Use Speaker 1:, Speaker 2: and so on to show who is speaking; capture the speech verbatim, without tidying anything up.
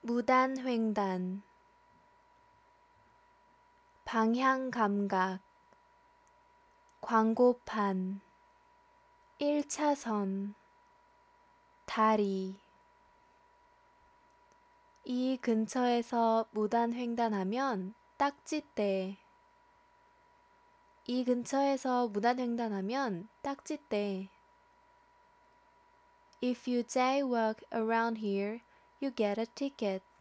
Speaker 1: 무단횡단, 방향감각, 광고판, 일 차선, 다리. 이 근처에서 무단횡단하면 딱지떼. 이 근처에서 무단횡단하면 딱지떼. If you jaywalk around here, you get a ticket.